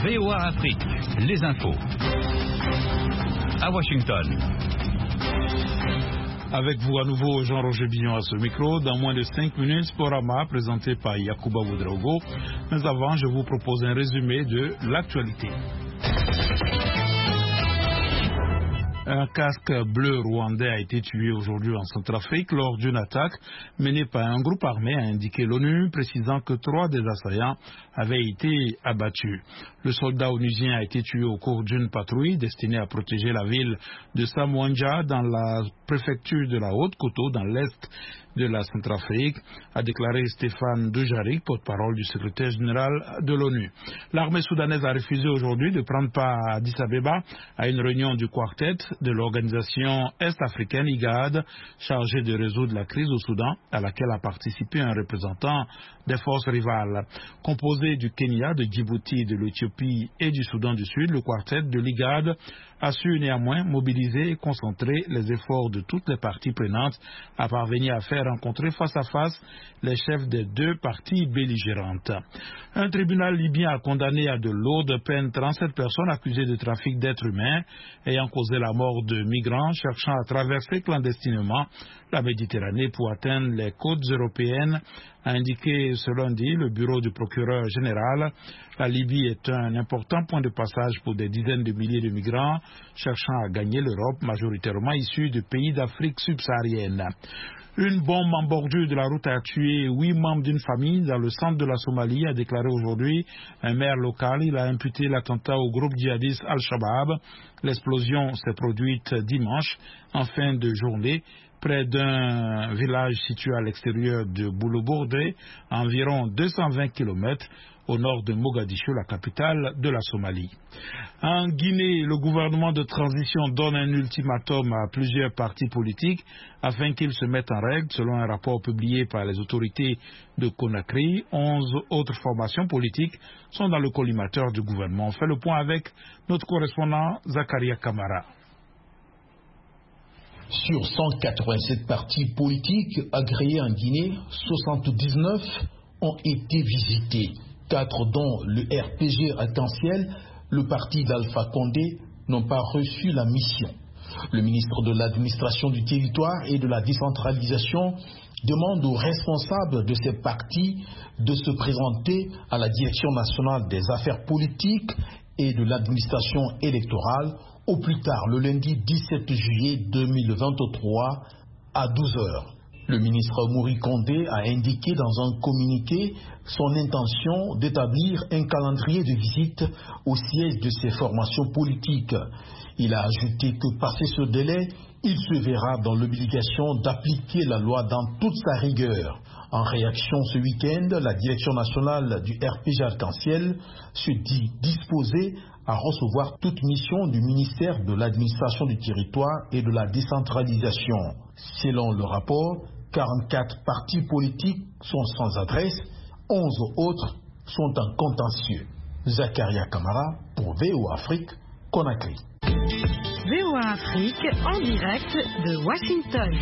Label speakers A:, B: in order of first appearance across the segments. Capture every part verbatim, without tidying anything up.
A: V O A Afrique, les infos. À Washington.
B: Avec vous à nouveau, Jean-Roger Billon à ce micro. Dans moins de cinq minutes, Sporama, présenté par Yacouba Ouedraogo. Mais avant, je vous propose un résumé de l'actualité. Un casque bleu rwandais a été tué aujourd'hui en Centrafrique lors d'une attaque menée par un groupe armé, a indiqué l'ONU, précisant que trois des assaillants avaient été abattus. Le soldat onusien a été tué au cours d'une patrouille destinée à protéger la ville de Samouandja dans la préfecture de la Haute-Koto, dans l'est de la Centrafrique, a déclaré Stéphane Dujarric, porte-parole du secrétaire général de l'ONU. L'armée soudanaise a refusé aujourd'hui de prendre part à Addis Abeba à une réunion du quartet de l'organisation est-africaine I G A D, chargée de résoudre la crise au Soudan, à laquelle a participé un représentant des forces rivales. Composé du Kenya, de Djibouti, de l'Éthiopie et du Soudan du Sud, le quartet de l'I G A D a su néanmoins mobiliser et concentrer les efforts de toutes les parties prenantes à parvenir à faire rencontrer face à face les chefs des deux parties belligérantes. Un tribunal libyen a condamné à de lourdes peines trente-sept personnes accusées de trafic d'êtres humains ayant causé la mort de migrants cherchant à traverser clandestinement la Méditerranée pour atteindre les côtes européennes, a indiqué ce lundi le bureau du procureur général. La Libye est un important point de passage pour des dizaines de milliers de migrants cherchant à gagner l'Europe, majoritairement issus de pays d'Afrique subsaharienne. Une bombe en bordure de la route a tué huit membres d'une famille dans le centre de la Somalie, a déclaré aujourd'hui un maire local. Il a imputé l'attentat au groupe djihadiste Al-Shabaab. L'explosion s'est produite dimanche en fin de journée près d'un village situé à l'extérieur de Boulobourde, à environ deux cent vingt kilomètres au nord de Mogadiscio, la capitale de la Somalie. En Guinée, le gouvernement de transition donne un ultimatum à plusieurs partis politiques afin qu'ils se mettent en règle. Selon un rapport publié par les autorités de Conakry, onze autres formations politiques sont dans le collimateur du gouvernement. On fait le point avec notre correspondant Zakaria Kamara.
C: Sur cent quatre-vingt-sept partis politiques agréés en Guinée, soixante-dix-neuf ont été visités. Quatre dont le R P G Arc-en-Ciel, le parti d'Alpha Condé, n'ont pas reçu la mission. Le ministre de l'administration du territoire et de la décentralisation demande aux responsables de ces partis de se présenter à la Direction nationale des affaires politiques et de l'administration électorale au plus tard le lundi dix-sept juillet deux mille vingt-trois à douze heures. Le ministre Mouri Condé a indiqué dans un communiqué son intention d'établir un calendrier de visite au siège de ces formations politiques. Il a ajouté que passé ce délai, il se verra dans l'obligation d'appliquer la loi dans toute sa rigueur. En réaction ce week-end, la direction nationale du R P G Arc-en-Ciel se dit disposée à recevoir toute mission du ministère de l'administration du territoire et de la décentralisation. Selon le rapport, quarante-quatre partis politiques sont sans adresse, onze autres sont en contentieux. Zakaria Kamara pour V O A Afrique, Conakry.
D: V O A Afrique en direct de Washington.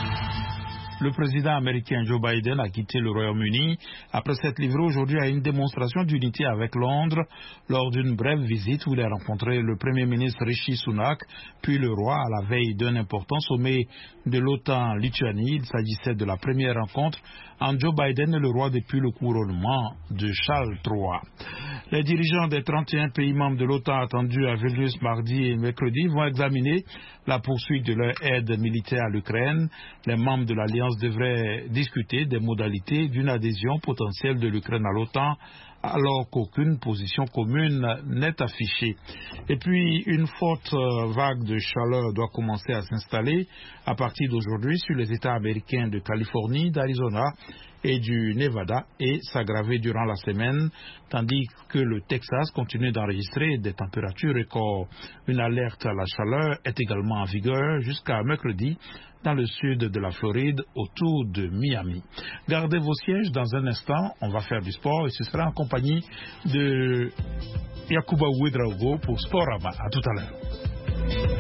B: Le président américain Joe Biden a quitté le Royaume-Uni après s'être livré aujourd'hui à une démonstration d'unité avec Londres lors d'une brève visite où il a rencontré le Premier ministre Rishi Sunak, puis le roi à la veille d'un important sommet de l'OTAN en Lituanie. Il s'agissait de la première rencontre entre Joe Biden et le roi depuis le couronnement de Charles trois. Les dirigeants des trente et un pays membres de l'OTAN attendus à Vilnius mardi et mercredi vont examiner la poursuite de leur aide militaire à l'Ukraine. Les membres de l'Alliance devraient discuter des modalités d'une adhésion potentielle de l'Ukraine à l'OTAN, alors qu'aucune position commune n'est affichée. Et puis, une forte vague de chaleur doit commencer à s'installer à partir d'aujourd'hui sur les États américains de Californie, d'Arizona et du Nevada et s'aggraver durant la semaine, tandis que le Texas continue d'enregistrer des températures records. Une alerte à la chaleur est également en vigueur jusqu'à mercredi dans le sud de la Floride, autour de Miami. Gardez vos sièges, dans un instant, on va faire du sport et ce sera en compagnie de Yacouba Ouedraogo pour Sporama. À tout à l'heure.